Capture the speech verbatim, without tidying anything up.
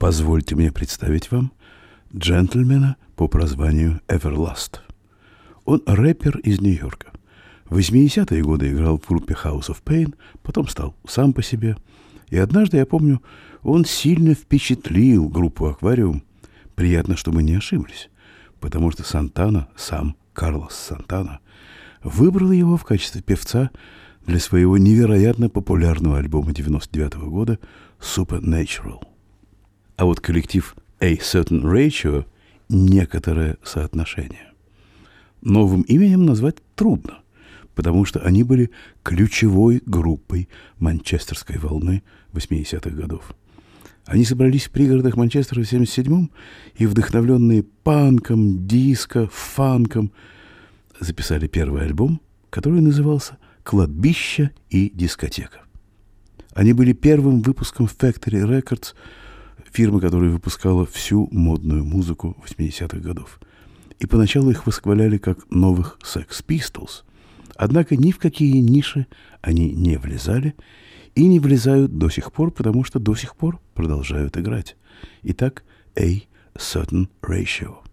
Позвольте мне представить вам джентльмена по прозванию Everlast. Он рэпер из Нью-Йорка. В восьмидесятые годы играл в группе House of Pain, потом стал сам по себе. И однажды, я помню, он сильно впечатлил группу «Аквариум». Приятно, что мы не ошиблись, потому что Сантана, сам Карлос Сантана, выбрал его в качестве певца для своего невероятно популярного альбома девяносто девятого года «Supernatural». А вот коллектив A Certain Ratio – некоторое соотношение. Новым именем назвать трудно, потому что они были ключевой группой манчестерской волны восьмидесятых годов. Они собрались в пригородах Манчестера в семьдесят седьмом и, вдохновленные панком, диско, фанком, записали первый альбом, который назывался «Кладбище и дискотека». Они были первым выпуском Factory Records, фирмы, которая выпускала всю модную музыку восьмидесятых годов. И поначалу их восхваляли как новых Sex Pistols. Однако ни в какие ниши они не влезали и не влезают до сих пор, потому что до сих пор продолжают играть. Итак, A Certain Ratio.